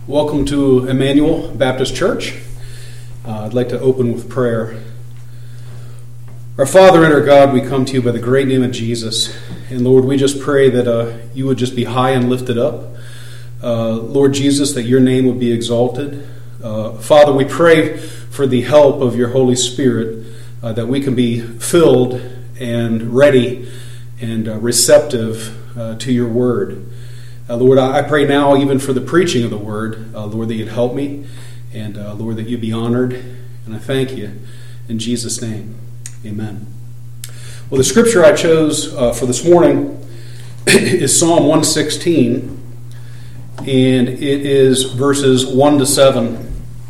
Welcome to Emmanuel Baptist Church. I'd like to open with prayer. Our Father and our God, we come to you by the great name of Jesus. And Lord, we just pray that you would just be high and lifted up. Lord Jesus, that your name would be exalted. Father, we pray for the help of your Holy Spirit, that we can be filled and ready and receptive to your word. Lord, I pray now even for the preaching of the word, Lord, that you'd help me, and Lord, that you'd be honored. And I thank you in Jesus' name. Amen. Well, the scripture I chose for this morning is Psalm 116, and it is verses 1 to 7.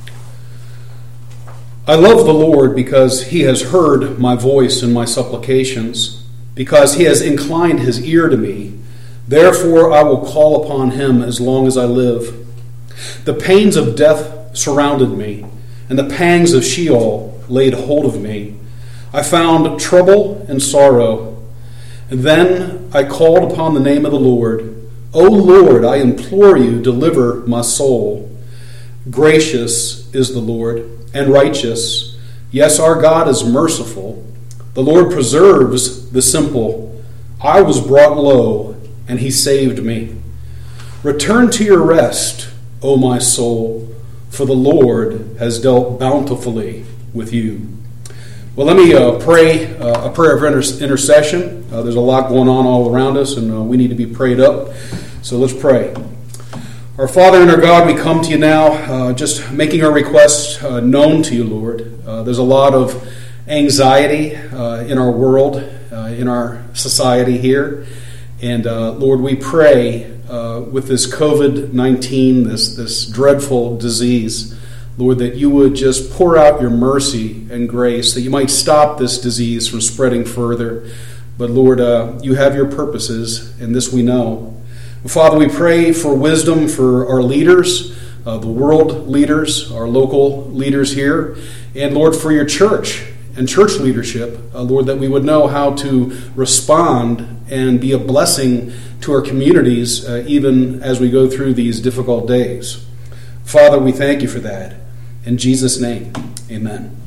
I love the Lord because he has heard my voice and my supplications, because he has inclined his ear to me. Therefore I will call upon him as long as I live. The pains of death surrounded me, and the pangs of Sheol laid hold of me. I found trouble and sorrow. And then I called upon the name of the Lord. O Lord, I implore you, deliver my soul. Gracious is the Lord, and righteous. Yes, our God is merciful. The Lord preserves the simple. I was brought low, and he saved me. Return to your rest, O my soul, for the Lord has dealt bountifully with you. Well, let me pray a prayer of intercession. There's a lot going on all around us, and we need to be prayed up. So let's pray. Our Father and our God, we come to you now, just making our requests known to you, Lord. There's a lot of anxiety in our world, in our society here. And Lord, we pray with this COVID-19, this dreadful disease, Lord, that you would just pour out your mercy and grace, that you might stop this disease from spreading further. But Lord, you have your purposes, and this we know. Father, we pray for wisdom for our leaders, the world leaders, our local leaders here, and Lord, for your church and church leadership, Lord, that we would know how to respond and be a blessing to our communities, even as we go through these difficult days. Father, we thank you for that. In Jesus' name, amen.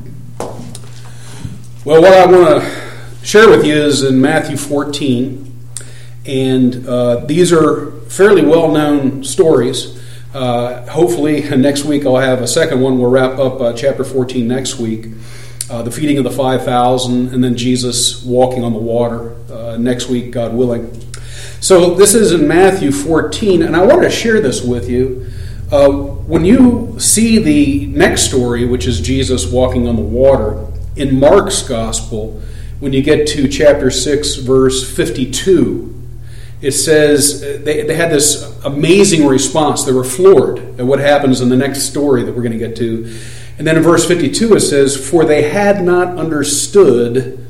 Well, what I want to share with you is in Matthew 14, and these are fairly well-known stories. Hopefully, next week I'll have a second one. We'll wrap up chapter 14 next week. The feeding of the 5,000, and then Jesus walking on the water next week, God willing. So this is in Matthew 14, and I want to share this with you. When you see the next story, which is Jesus walking on the water, in Mark's Gospel, when you get to chapter 6, verse 52, it says they had this amazing response. They were floored at what happens in the next story that we're going to get to. And then in verse 52 it says, "For they had not understood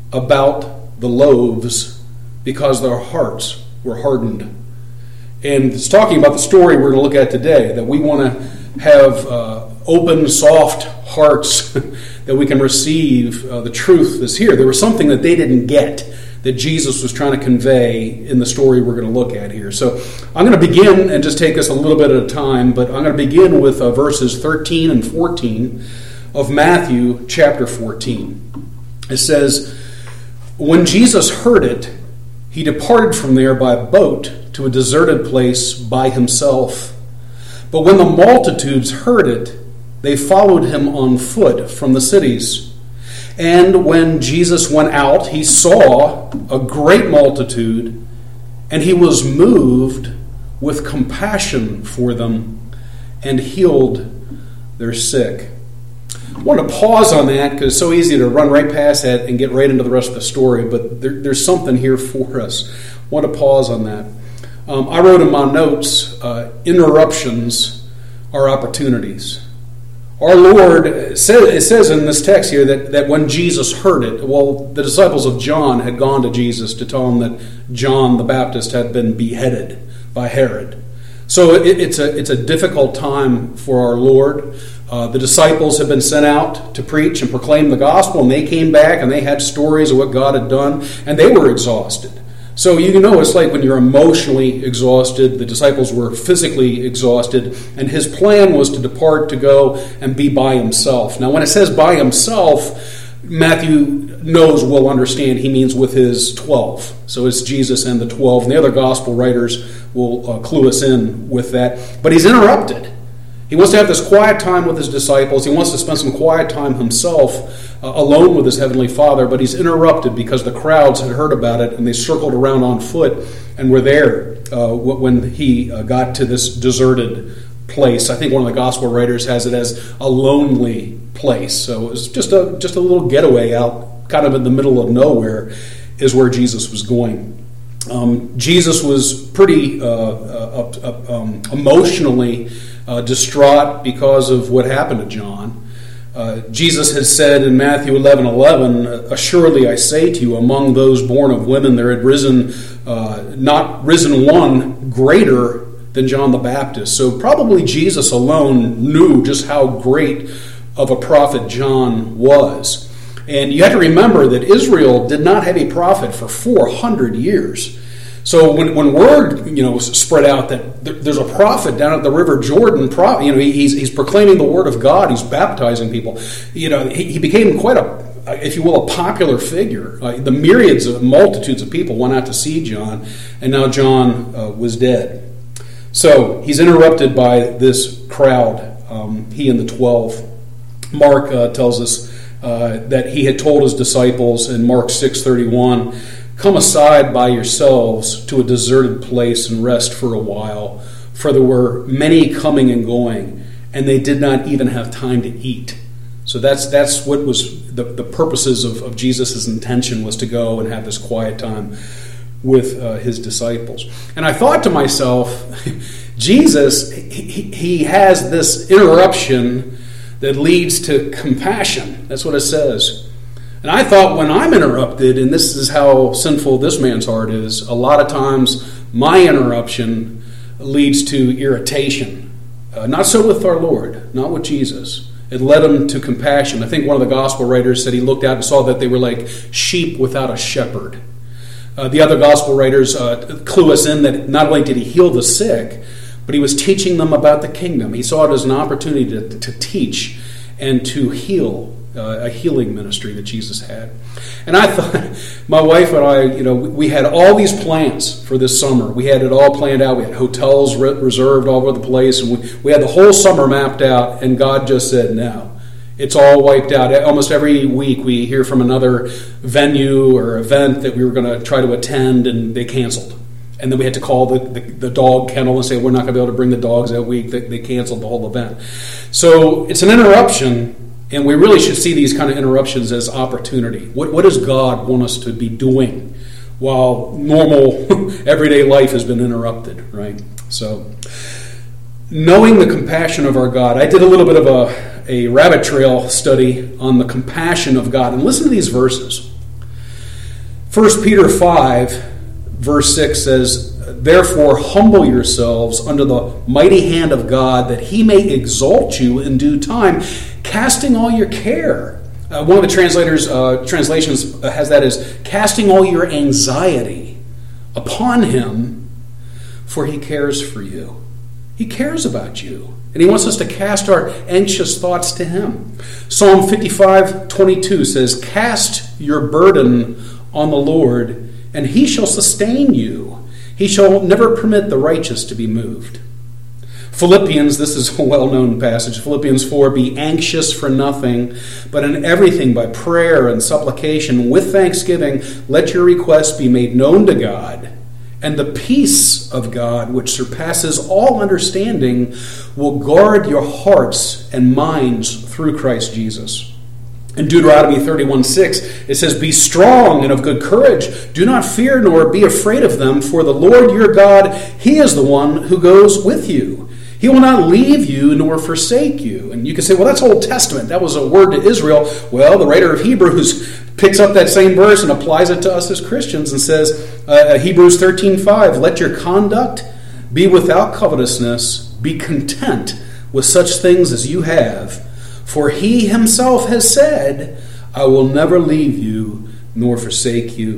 about the loaves because their hearts were hardened." And it's talking about the story we're going to look at today, that we want to have open, soft hearts that we can receive the truth that's here. There was something that they didn't get that Jesus was trying to convey in the story we're going to look at here. So I'm going to begin and just take us a little bit at a time, but I'm going to begin with verses 13 and 14 of Matthew chapter 14. It says, "When Jesus heard it, he departed from there by boat to a deserted place by himself. But when the multitudes heard it, they followed him on foot from the cities. And when Jesus went out, he saw a great multitude, and he was moved with compassion for them, and healed their sick." I want to pause on that because it's so easy to run right past that and get right into the rest of the story, but there's something here for us. I want to pause on that. I wrote in my notes, interruptions are opportunities. Our Lord, it says in this text here that when Jesus heard it, well, the disciples of John had gone to Jesus to tell him that John the Baptist had been beheaded by Herod. So it's a difficult time for our Lord. The disciples had been sent out to preach and proclaim the gospel, and they came back and they had stories of what God had done, and they were exhausted. So you know it's like when you're emotionally exhausted. The disciples were physically exhausted, and his plan was to depart to go and be by himself. Now when it says by himself, Matthew knows, will understand, he means with his 12. So it's Jesus and the 12, and the other gospel writers will clue us in with that. But he's interrupted. He wants to have this quiet time with his disciples. He wants to spend some quiet time himself alone with his heavenly Father, but he's interrupted because the crowds had heard about it, and they circled around on foot and were there when he got to this deserted place. I think one of the gospel writers has it as a lonely place. So it was just a little getaway out, kind of in the middle of nowhere, is where Jesus was going. Jesus was pretty emotionally distraught because of what happened to John. Jesus had said in Matthew 11:11, "Assuredly I say to you, among those born of women there had not risen one greater than John the Baptist." So probably Jesus alone knew just how great of a prophet John was. And you have to remember that Israel did not have a prophet for 400 years. So when word spread out that there's a prophet down at the River Jordan, he's proclaiming the word of God, he's baptizing people. He became quite a, if you will, a popular figure. The myriads of multitudes of people went out to see John, and now John was dead. So he's interrupted by this crowd. He and the 12. Mark tells us that he had told his disciples in Mark 6:31. "Come aside by yourselves to a deserted place and rest for a while, for there were many coming and going, and they did not even have time to eat." So that's what was the purposes of Jesus' intention, was to go and have this quiet time with his disciples. And I thought to myself, Jesus, he has this interruption that leads to compassion. That's what it says. And I thought, when I'm interrupted, and this is how sinful this man's heart is, a lot of times my interruption leads to irritation. Not so with our Lord, not with Jesus. It led him to compassion. I think one of the gospel writers said he looked out and saw that they were like sheep without a shepherd. The other gospel writers clue us in that not only did he heal the sick, but he was teaching them about the kingdom. He saw it as an opportunity to teach and to heal. A healing ministry that Jesus had. And I thought, my wife and I, we had all these plans for this summer. We had it all planned out. We had hotels reserved all over the place, and we had the whole summer mapped out, and God just said, no. It's all wiped out. Almost every week we hear from another venue or event that we were going to try to attend, and they canceled. And then we had to call the dog kennel and say, we're not going to be able to bring the dogs that week. They canceled the whole event. So it's an interruption. And we really should see these kind of interruptions as opportunity. What does God want us to be doing while normal, everyday life has been interrupted, right? So, knowing the compassion of our God, I did a little bit of a rabbit trail study on the compassion of God. And listen to these verses. 1 Peter 5, verse 6 says, "Therefore humble yourselves under the mighty hand of God, that he may exalt you in due time, casting all your care." One of the translations has that as casting all your anxiety upon him, for he cares for you. He cares about you, and he wants us to cast our anxious thoughts to him. Psalm 55:22 says, "Cast your burden on the Lord, and he shall sustain you. He shall never permit the righteous to be moved." Philippians, this is a well-known passage, Philippians 4, "Be anxious for nothing, but in everything by prayer and supplication with thanksgiving, let your requests be made known to God. And the peace of God, which surpasses all understanding, will guard your hearts and minds through Christ Jesus." In Deuteronomy 31:6, it says, "Be strong and of good courage. Do not fear nor be afraid of them, for the Lord your God, he is the one who goes with you. He will not leave you nor forsake you." And you can say, well, that's Old Testament. That was a word to Israel. Well, the writer of Hebrews picks up that same verse and applies it to us as Christians and says, Hebrews 13:5, "Let your conduct be without covetousness. Be content with such things as you have. For he himself has said, I will never leave you nor forsake you."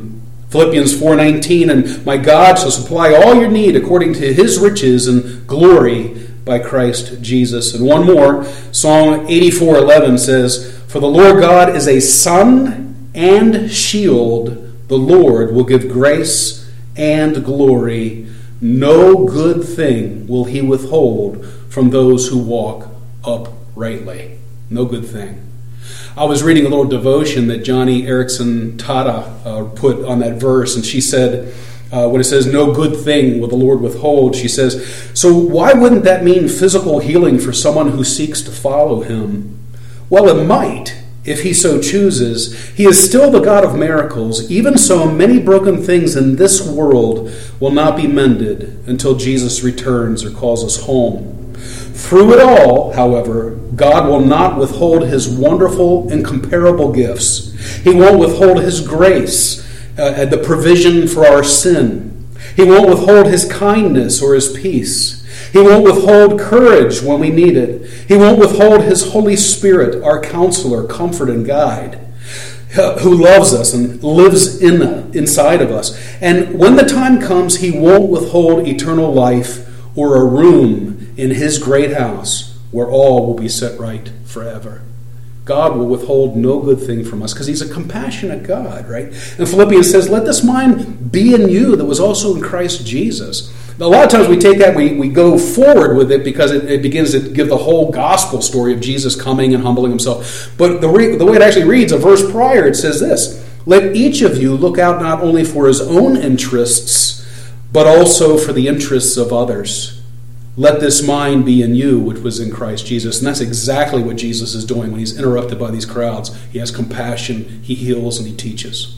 Philippians 4:19, and my God shall supply all your need according to his riches and glory by Christ Jesus. And one more, Psalm 84:11 says, for the Lord God is a sun and shield. The Lord will give grace and glory. No good thing will he withhold from those who walk uprightly. No good thing. I was reading a little devotion that Johnny Erickson Tata put on that verse, and she said, when it says, no good thing will the Lord withhold, she says, so why wouldn't that mean physical healing for someone who seeks to follow him? Well, it might, if he so chooses. He is still the God of miracles. Even so, many broken things in this world will not be mended until Jesus returns or calls us home. Through it all, however, God will not withhold his wonderful, incomparable gifts. He won't withhold his grace, the provision for our sin. He won't withhold his kindness or his peace. He won't withhold courage when we need it. He won't withhold his Holy Spirit, our counselor, comfort, and guide, who loves us and lives inside of us. And when the time comes, he won't withhold eternal life or a room in his great house where all will be set right forever. God will withhold no good thing from us because he's a compassionate God, right? And Philippians says, let this mind be in you that was also in Christ Jesus. Now, a lot of times we take that, we go forward with it because it begins to give the whole gospel story of Jesus coming and humbling himself. But the way it actually reads, a verse prior, it says this, let each of you look out not only for his own interests, but also for the interests of others. Let this mind be in you, which was in Christ Jesus. And that's exactly what Jesus is doing when he's interrupted by these crowds. He has compassion, he heals, and he teaches.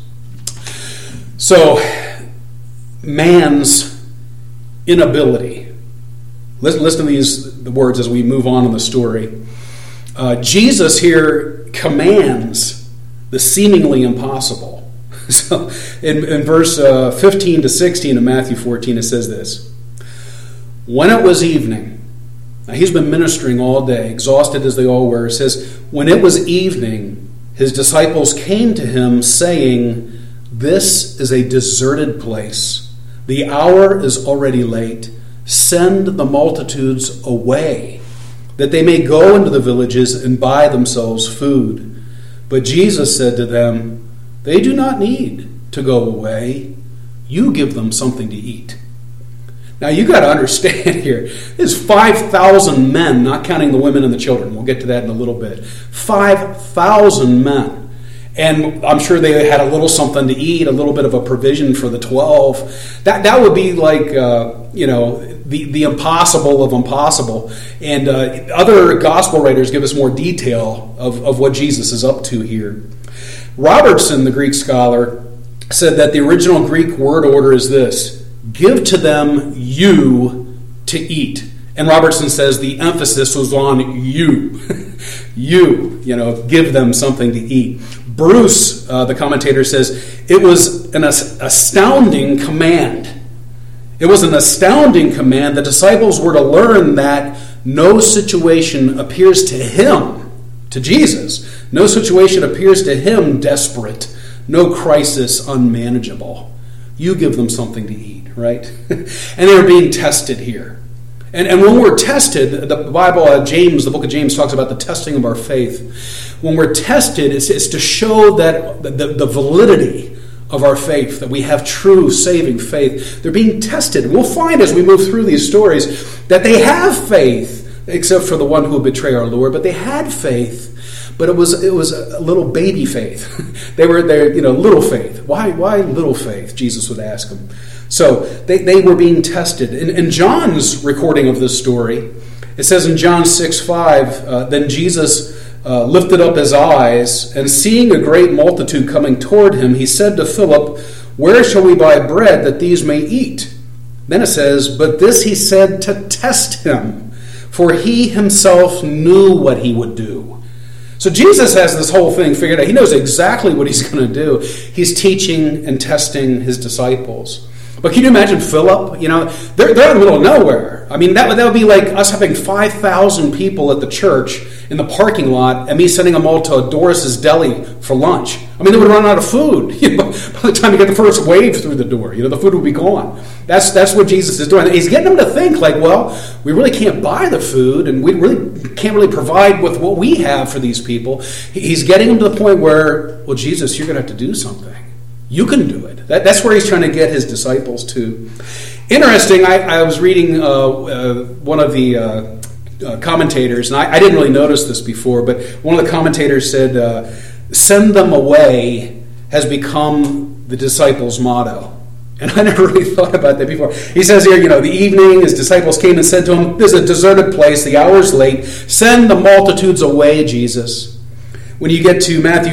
So, man's inability. Listen to the words as we move on in the story. Jesus here commands the seemingly impossible. So, in verse 15 to 16 of Matthew 14, it says this. When it was evening, now he's been ministering all day, exhausted as they all were. It says, when it was evening, his disciples came to him saying, this is a deserted place. The hour is already late. Send the multitudes away, that they may go into the villages and buy themselves food. But Jesus said to them, they do not need to go away. You give them something to eat. Now, you got to understand here, there's 5,000 men, not counting the women and the children. We'll get to that in a little bit. 5,000 men. And I'm sure they had a little something to eat, a little bit of a provision for the 12. That would be like, the impossible of impossible. And other gospel writers give us more detail of what Jesus is up to here. Robertson, the Greek scholar, said that the original Greek word order is this. Give to them you to eat. And Robertson says the emphasis was on you. Give them something to eat. Bruce, the commentator, says it was an astounding command. It was an astounding command. The disciples were to learn that no situation appears to him, to Jesus, no situation appears to him desperate, no crisis unmanageable. You give them something to eat, right? And they're being tested here. And when we're tested, the Bible, the book of James talks about the testing of our faith. When we're tested, it's to show that the validity of our faith, that we have true saving faith. They're being tested. And we'll find as we move through these stories that they have faith, except for the one who will betray our Lord, but they had faith. But it was a little baby faith. they were little faith. Why little faith? Jesus would ask them. So they were being tested. In John's recording of this story, it says in John 6:5, then Jesus lifted up his eyes, and seeing a great multitude coming toward him, he said to Philip, where shall we buy bread that these may eat? Then it says, but this he said to test him, for he himself knew what he would do. So Jesus has this whole thing figured out. He knows exactly what he's going to do. He's teaching and testing his disciples. But can you imagine Philip? They're in the middle of nowhere. I mean, that would be like us having 5,000 people at the church in the parking lot and me sending them all to Doris's Deli for lunch. I mean, they would run out of food. By the time you get the first wave through the door, the food would be gone. That's what Jesus is doing. He's getting them to think like, well, we really can't buy the food, and we really can't really provide with what we have for these people. He's getting them to the point where, well, Jesus, you're going to have to do something. You can do it. That's where he's trying to get his disciples to. Interesting, I was reading one of the commentators, and I didn't really notice this before, but one of the commentators said, send them away has become the disciples' motto. And I never really thought about that before. He says here, the evening, his disciples came and said to him, there's a deserted place, the hour's late, send the multitudes away, Jesus. When you get to Matthew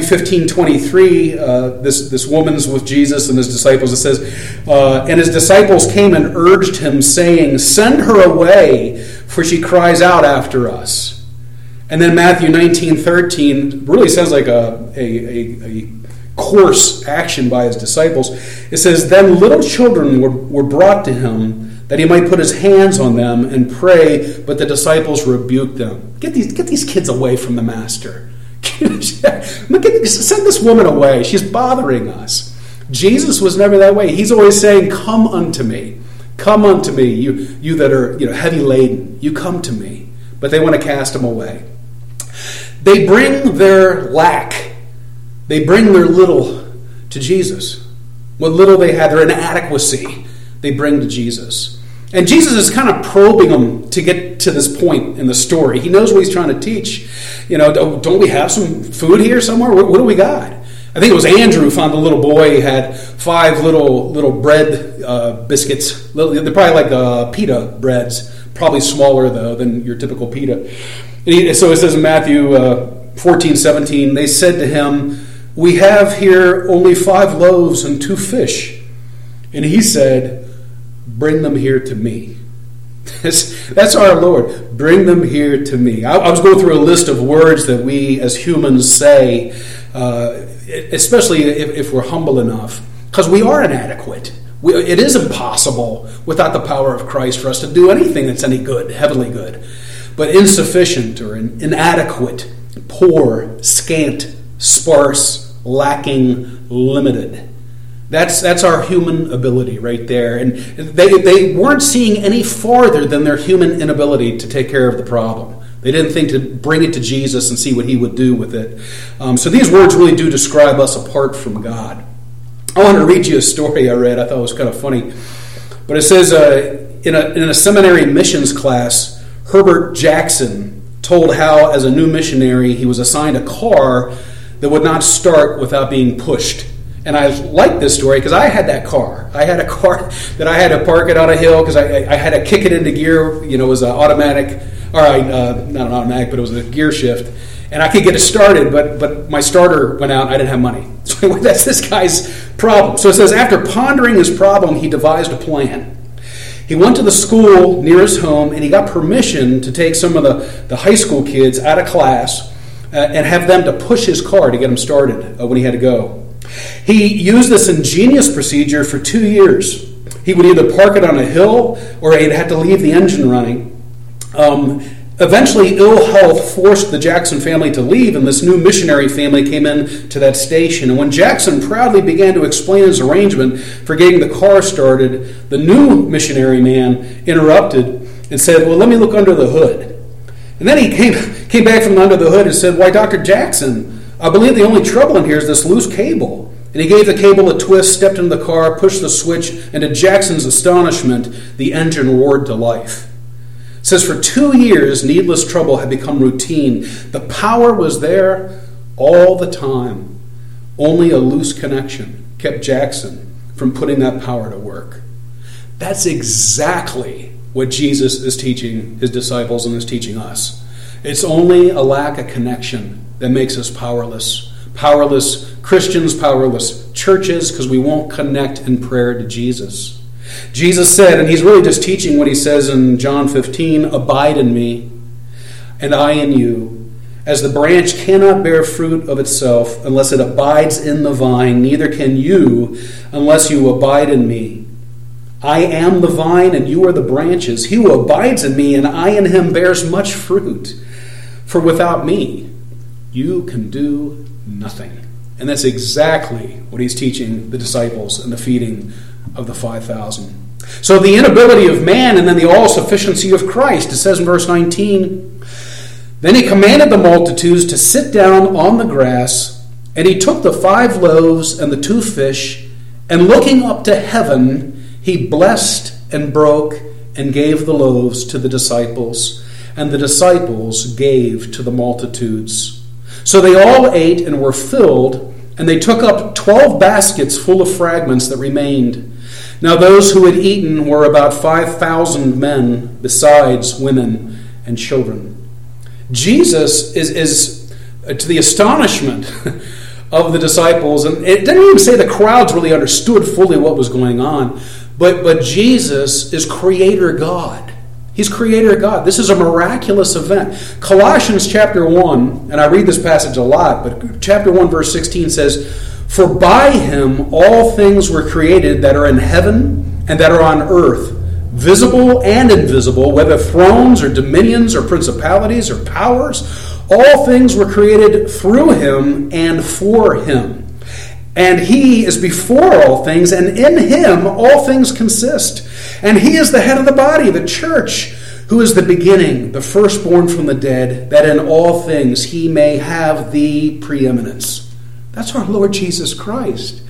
15:23, this woman's with Jesus and his disciples. It says, and his disciples came and urged him, saying, send her away, for she cries out after us. And then Matthew 19:13 really sounds like a coarse action by his disciples. It says, then little children were brought to him, that he might put his hands on them and pray, but the disciples rebuked them. Get these kids away from the master. Send this woman away. She's bothering us. Jesus was never that way. He's always saying, come unto me. Come unto me, you that are heavy laden. You come to me. But they want to cast him away. They bring their lack. They bring their little to Jesus. What little they had, their inadequacy, they bring to Jesus. And Jesus is kind of probing them to get to this point in the story. He knows what he's trying to teach. Don't we have some food here somewhere? What do we got? I think it was Andrew who found the little boy. He had 5 little bread biscuits. They're probably like pita breads. Probably smaller, though, than your typical pita. So it says in Matthew 14:17, they said to him, we have here only 5 loaves and 2 fish. And he said, bring them here to me. That's our Lord. Bring them here to me. I was going through a list of words that we as humans say, especially if we're humble enough, because we are inadequate. It is impossible without the power of Christ for us to do anything that's any good, heavenly good. But insufficient or inadequate, poor, scant, sparse, lacking, limited. That's our human ability right there. And they weren't seeing any farther than their human inability to take care of the problem. They didn't think to bring it to Jesus and see what he would do with it. So these words really do describe us apart from God. I want to read you a story I read. I thought it was kind of funny. But it says, in a seminary missions class, Herbert Jackson told how, as a new missionary, he was assigned a car that would not start without being pushed. And I like this story because I had that car. I had a car that I had to park it on a hill because I had to kick it into gear. It was an automatic, not an automatic, but it was a gear shift. And I could get it started, but my starter went out and I didn't have money. So that's this guy's problem. So it says, after pondering his problem, he devised a plan. He went to the school near his home and he got permission to take some of the high school kids out of class and have them to push his car to get him started when he had to go. He used this ingenious procedure for 2 years. He would either park it on a hill or he'd have to leave the engine running. Eventually, ill health forced the Jackson family to leave, and this new missionary family came in to that station. And when Jackson proudly began to explain his arrangement for getting the car started, the new missionary man interrupted and said, well, let me look under the hood. And then he came back from under the hood and said, why, Dr. Jackson, I believe the only trouble in here is this loose cable. And he gave the cable a twist, stepped into the car, pushed the switch, and to Jackson's astonishment, the engine roared to life. It says, for 2 years, needless trouble had become routine. The power was there all the time. Only a loose connection kept Jackson from putting that power to work. That's exactly what Jesus is teaching his disciples and is teaching us. It's only a lack of connection that makes us powerless. Powerless Christians, powerless churches, because we won't connect in prayer to Jesus. Jesus said, and he's really just teaching what he says in John 15, abide in me, and I in you. As the branch cannot bear fruit of itself unless it abides in the vine, neither can you unless you abide in me. I am the vine and you are the branches. He who abides in me and I in him bears much fruit. For without me, you can do nothing. And that's exactly what he's teaching the disciples in the feeding of the 5,000. So the inability of man and then the all-sufficiency of Christ. It says in verse 19, Then he commanded the multitudes to sit down on the grass, and he took the 5 loaves and the 2 fish, and looking up to heaven, he blessed and broke and gave the loaves to the disciples, and the disciples gave to the multitudes. So they all ate and were filled, and they took up 12 baskets full of fragments that remained. Now those who had eaten were about 5,000 men, besides women and children. Jesus is to the astonishment of the disciples, and it didn't even say the crowds really understood fully what was going on, but Jesus is Creator God. He's Creator God. This is a miraculous event. Colossians chapter 1, and I read this passage a lot, but chapter 1 verse 16 says, For by him all things were created that are in heaven and that are on earth, visible and invisible, whether thrones or dominions or principalities or powers. All things were created through him and for him. And he is before all things, and in him all things consist. And he is the head of the body, the church, who is the beginning, the firstborn from the dead, that in all things he may have the preeminence. That's our Lord Jesus Christ.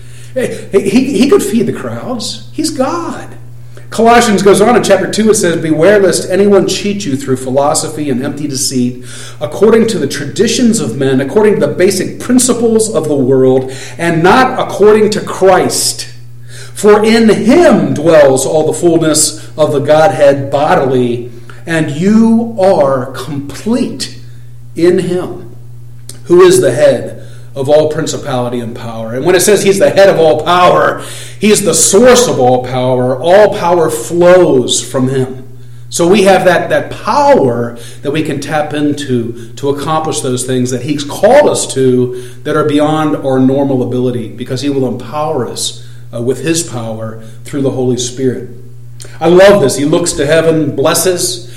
He could feed the crowds. He's God. Colossians goes on in chapter 2, it says, Beware lest anyone cheat you through philosophy and empty deceit, according to the traditions of men, according to the basic principles of the world, and not according to Christ. For in him dwells all the fullness of the Godhead bodily, and you are complete in him, who is the head of all principality and power. And when it says he's the head of all power, he's the source of all power. All power flows from him. So we have that power that we can tap into to accomplish those things that he's called us to that are beyond our normal ability, because he will empower us with his power through the Holy Spirit. I love this. He looks to heaven, blesses.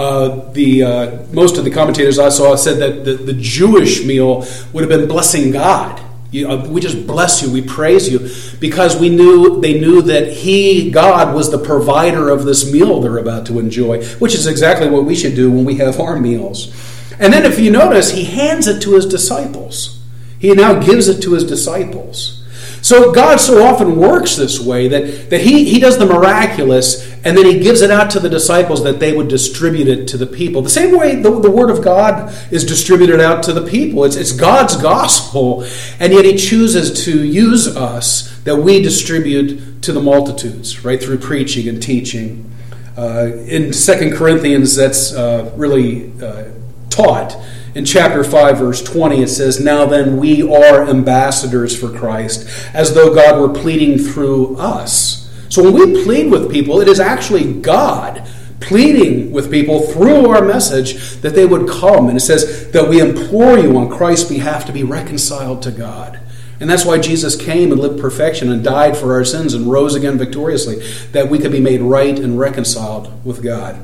Most of the commentators I saw said that the Jewish meal would have been blessing God. We just bless you, we praise you, because they knew that God was the provider of this meal they're about to enjoy, which is exactly what we should do when we have our meals. And then if you notice, he hands it to his disciples. He now gives it to his disciples. So God so often works this way that he does the miraculous, and then he gives it out to the disciples that they would distribute it to the people. The same way the Word of God is distributed out to the people. It's God's gospel, and yet he chooses to use us that we distribute to the multitudes, right, through preaching and teaching. In 2 Corinthians, that's really taught. In chapter 5, verse 20, it says, Now then, we are ambassadors for Christ, as though God were pleading through us. So when we plead with people, it is actually God pleading with people through our message that they would come. And it says that we implore you on Christ's behalf to be reconciled to God. And that's why Jesus came and lived perfection and died for our sins and rose again victoriously, that we could be made right and reconciled with God.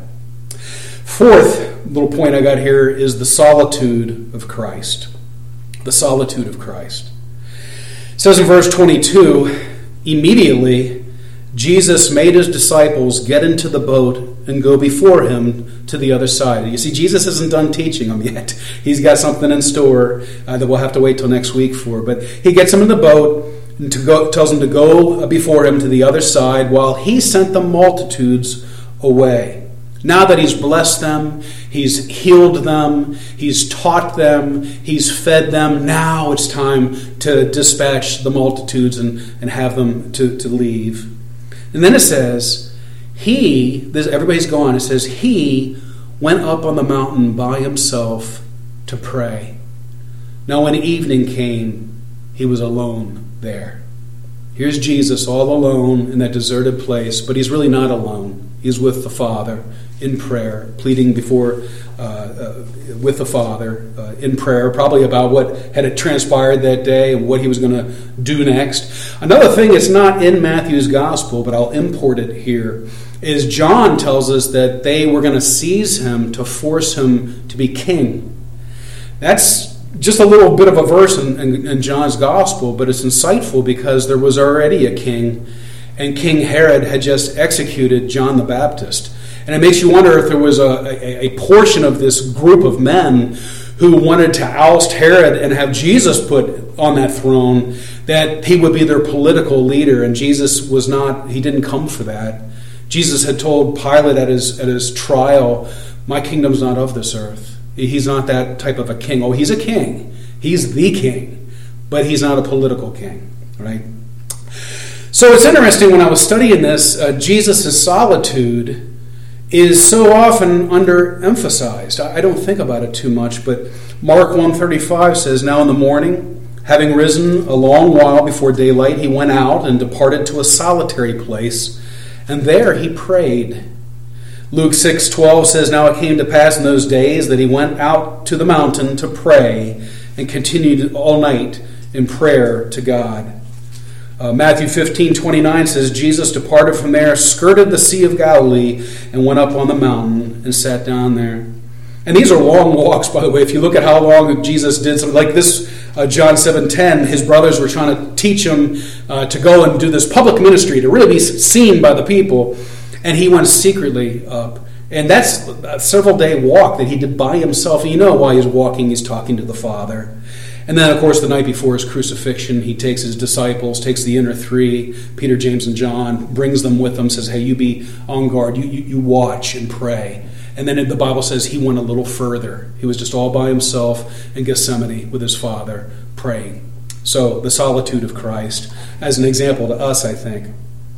Fourth little point I got here is the solitude of Christ. The solitude of Christ. It says in verse 22, Immediately Jesus made his disciples get into the boat and go before him to the other side. You see, Jesus isn't done teaching them yet. He's got something in store that we'll have to wait till next week for. But he gets them in the boat and tells them to go before him to the other side while he sent the multitudes away. Now that he's blessed them, he's healed them, he's taught them, he's fed them, now it's time to dispatch the multitudes and have them to leave. And then it says, everybody's gone, it says, he went up on the mountain by himself to pray. Now when evening came, he was alone there. Here's Jesus all alone in that deserted place, but he's really not alone. He's with the Father in prayer, pleading with the Father in prayer, probably about what had transpired that day and what he was going to do next. Another thing that's not in Matthew's gospel, but I'll import it here, is John tells us that they were going to seize him to force him to be king. That's just a little bit of a verse in John's gospel, but it's insightful because there was already a king, and King Herod had just executed John the Baptist. And it makes you wonder if there was a portion of this group of men who wanted to oust Herod and have Jesus put on that throne, that he would be their political leader. And Jesus was not, he didn't come for that. Jesus had told Pilate at his trial, my kingdom's not of this earth. He's not that type of a king. Oh, he's a king. He's the king. But he's not a political king, right? So it's interesting when I was studying this, Jesus' solitude is so often underemphasized. I don't think about it too much, but Mark 1:35 says, now in the morning, having risen a long while before daylight, he went out and departed to a solitary place, and there he prayed. Luke 6:12 says, now it came to pass in those days that he went out to the mountain to pray and continued all night in prayer to God. Matthew 15:29 says, Jesus departed from there, skirted the Sea of Galilee, and went up on the mountain and sat down there. And these are long walks, by the way. If you look at how long Jesus did something like this, John 7:10, his brothers were trying to teach him to go and do this public ministry, to really be seen by the people. And he went secretly up. And that's a several-day walk that he did by himself. And you know why he's walking. He's talking to the Father. And then, of course, the night before his crucifixion, he takes his disciples, takes the inner three, Peter, James, and John, brings them with him, says, hey, you be on guard, you watch and pray. And then the Bible says he went a little further. He was just all by himself in Gethsemane with his Father praying. So the solitude of Christ as an example to us, I think.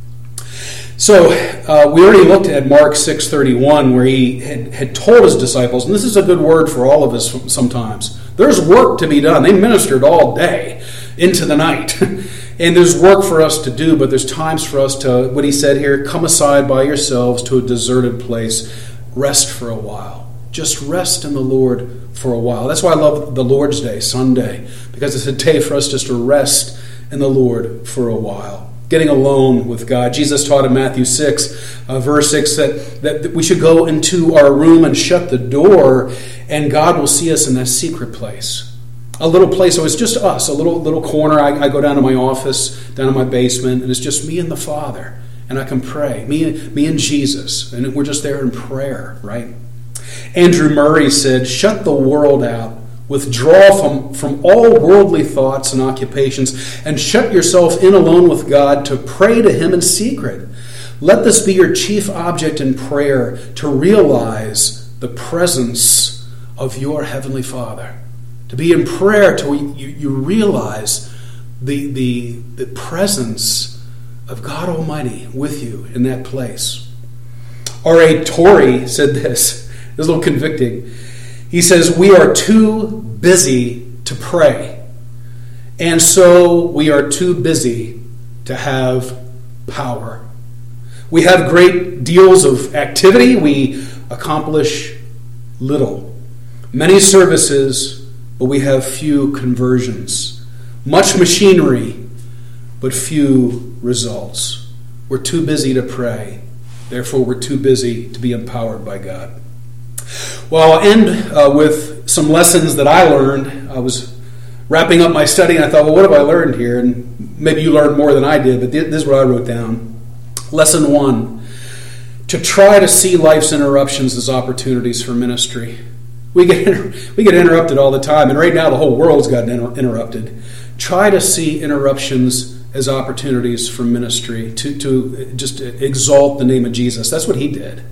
So we already looked at Mark 6:31 where he had told his disciples, and this is a good word for all of us sometimes, there's work to be done. They ministered all day into the night. And there's work for us to do, but there's times for us to, what he said here, come aside by yourselves to a deserted place, rest for a while. Just rest in the Lord for a while. That's why I love the Lord's Day, Sunday, because it's a day for us just to rest in the Lord for a while. Getting alone with God. Jesus taught in Matthew 6, verse 6, that we should go into our room and shut the door, and God will see us in that secret place. A little place, so it's just us, a little corner. I go down to my office, down in my basement, and it's just me and the Father, and I can pray. Me and Jesus, and we're just there in prayer, right? Andrew Murray said, shut the world out. Withdraw from all worldly thoughts and occupations and shut yourself in alone with God to pray to him in secret. Let this be your chief object in prayer, to realize the presence of your Heavenly Father. To be in prayer till you realize the presence of God Almighty with you in that place. R.A. Torrey said this. It was a little convicting. He says, we are too busy to pray, and so we are too busy to have power. We have great deals of activity. We accomplish little. Many services, but we have few conversions. Much machinery, but few results. We're too busy to pray. Therefore, we're too busy to be empowered by God. Well, I'll end with some lessons that I learned. I was wrapping up my study, and I thought, well, what have I learned here? And maybe you learned more than I did, but this is what I wrote down. Lesson 1, to try to see life's interruptions as opportunities for ministry. We get interrupted all the time, and right now the whole world's gotten interrupted. Try to see interruptions as opportunities for ministry, to just exalt the name of Jesus. That's what he did.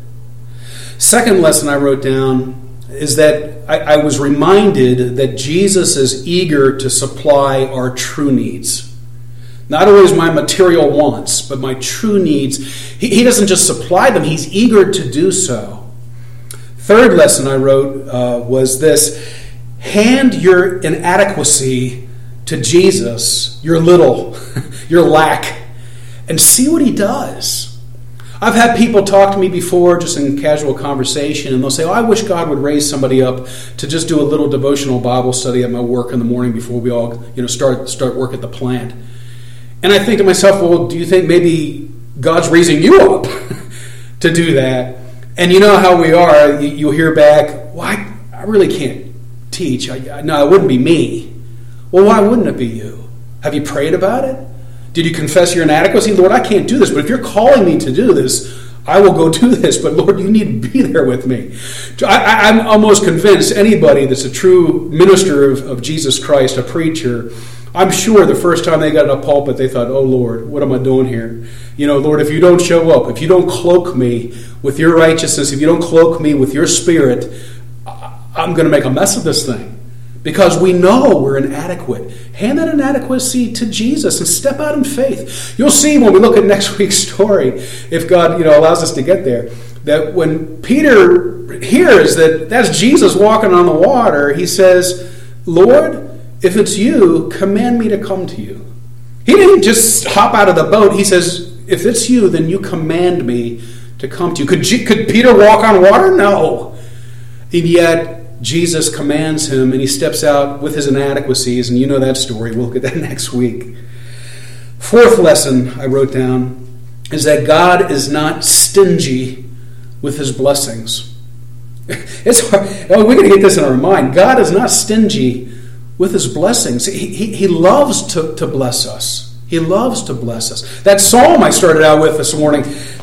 Second lesson I wrote down is that I was reminded that Jesus is eager to supply our true needs. Not always my material wants, but my true needs. He doesn't just supply them, he's eager to do so. Third lesson I wrote was this: hand your inadequacy to Jesus, your little, your lack, and see what he does. I've had people talk to me before just in casual conversation, and they'll say, I wish God would raise somebody up to just do a little devotional Bible study at my work in the morning before we all start work at the plant. And I think to myself, well, do you think maybe God's raising you up to do that? And you know how we are. You'll hear back, well, I really can't teach. No, it wouldn't be me. Well, why wouldn't it be you? Have you prayed about it? Did you confess your inadequacy? Lord, I can't do this, but if you're calling me to do this, I will go do this. But Lord, you need to be there with me. I'm almost convinced anybody that's a true minister of Jesus Christ, a preacher, I'm sure the first time they got in a pulpit, they thought, oh Lord, what am I doing here? Lord, if you don't show up, if you don't cloak me with your righteousness, if you don't cloak me with your spirit, I'm going to make a mess of this thing. Because we know we're inadequate. Hand that inadequacy to Jesus and step out in faith. You'll see when we look at next week's story, if God allows us to get there, that when Peter hears that that's Jesus walking on the water, he says, Lord, if it's you, command me to come to you. He didn't just hop out of the boat. He says, if it's you, then you command me to come to you. Could Peter walk on water? No. And yet, Jesus commands him, and he steps out with his inadequacies, and you know that story. We'll look at that next week. Fourth lesson I wrote down is that God is not stingy with his blessings. It's hard. We're going to get this in our mind. God is not stingy with his blessings. He loves to bless us. He loves to bless us. That psalm I started out with this morning,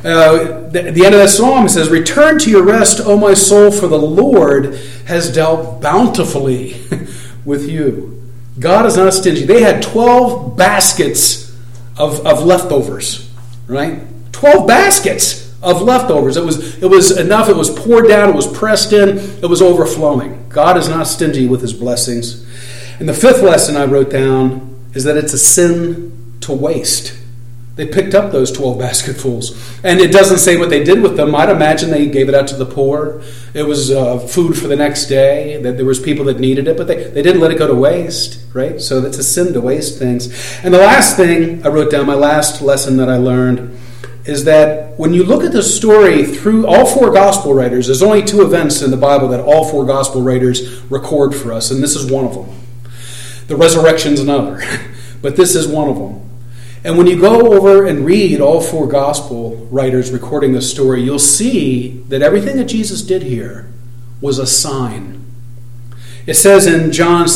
the end of that psalm, it says, return to your rest, O my soul, for the Lord has dealt bountifully with you. God is not stingy. They had 12 baskets of leftovers, right? 12 baskets of leftovers. It was enough. It was poured down. It was pressed in. It was overflowing. God is not stingy with his blessings. And the fifth lesson I wrote down is that it's a sin to waste. They picked up those 12 basketfuls. And it doesn't say what they did with them. I'd imagine they gave it out to the poor. It was food for the next day. That there was people that needed it, but they didn't let it go to waste, right? So it's a sin to waste things. And the last thing I wrote down, my last lesson that I learned, is that when you look at the story through all four gospel writers, there's only two events in the Bible that all four gospel writers record for us, and this is one of them. The resurrection's another, but this is one of them. And when you go over and read all four gospel writers recording this story, you'll see that everything that Jesus did here was a sign. It says in John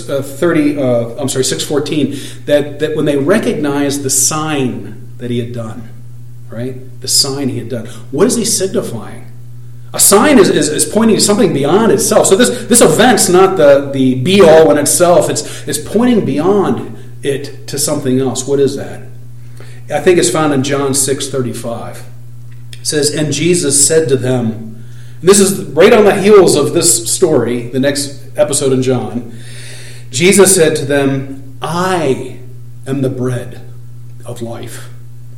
6:14 that when they recognized the sign that he had done, right? The sign he had done. What is he signifying? A sign is pointing to something beyond itself. So this event's not the be-all in itself. It's pointing beyond it to something else. What is that? I think it's found in John 6:35. It says, and Jesus said to them, and this is right on the heels of this story, the next episode in John. Jesus said to them, I am the bread of life.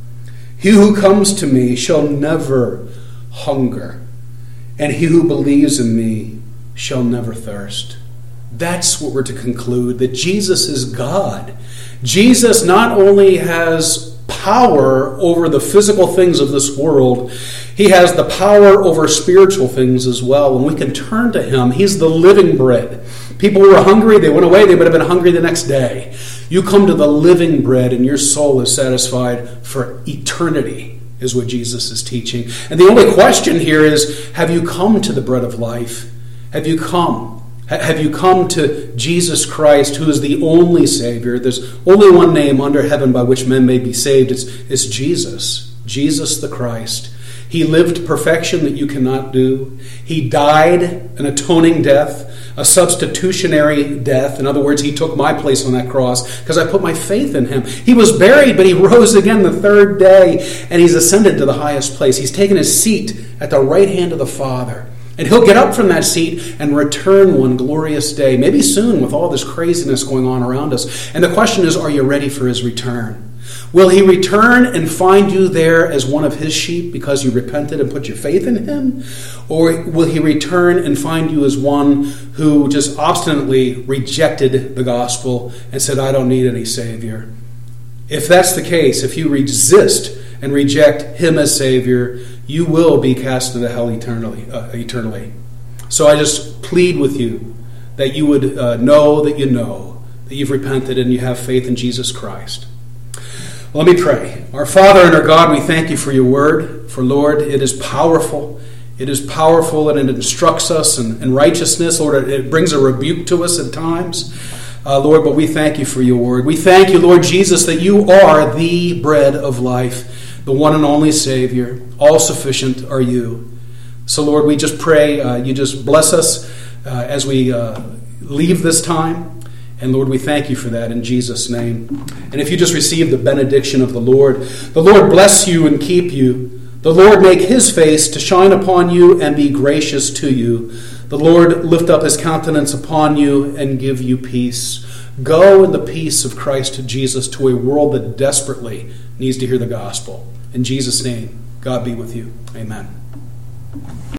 He who comes to me shall never hunger, and he who believes in me shall never thirst. That's what we're to conclude, that Jesus is God. Jesus not only has power over the physical things of this world, he has the power over spiritual things as well, and we can turn to him. He's the living bread. People who were hungry, they went away, they would have been hungry the next day. You come to the living bread and your soul is satisfied for eternity, is what Jesus is teaching. And the only question here is, have you come to the bread of life? Have you come? Have you come to Jesus Christ, who is the only Savior? There's only one name under heaven by which men may be saved. It's Jesus. Jesus the Christ. He lived perfection that you cannot do. He died an atoning death, a substitutionary death. In other words, he took my place on that cross because I put my faith in him. He was buried, but he rose again the third day, and he's ascended to the highest place. He's taken his seat at the right hand of the Father. And he'll get up from that seat and return one glorious day, maybe soon with all this craziness going on around us. And the question is, are you ready for his return? Will he return and find you there as one of his sheep because you repented and put your faith in him? Or will he return and find you as one who just obstinately rejected the gospel and said, I don't need any Savior? If that's the case, if you resist and reject him as Savior, you will be cast into hell eternally. So I just plead with you that you would know that you've repented and you have faith in Jesus Christ. Let me pray. Our Father and our God, we thank you for your word. For, Lord, it is powerful. It is powerful and it instructs us in righteousness. Lord, it brings a rebuke to us at times. Lord, but we thank you for your word. We thank you, Lord Jesus, that you are the bread of life, the one and only Savior. All sufficient are you. So, Lord, we just pray you just bless us as we leave this time. And Lord, we thank you for that in Jesus' name. And if you just receive the benediction of the Lord bless you and keep you. The Lord make his face to shine upon you and be gracious to you. The Lord lift up his countenance upon you and give you peace. Go in the peace of Christ Jesus to a world that desperately needs to hear the gospel. In Jesus' name, God be with you. Amen.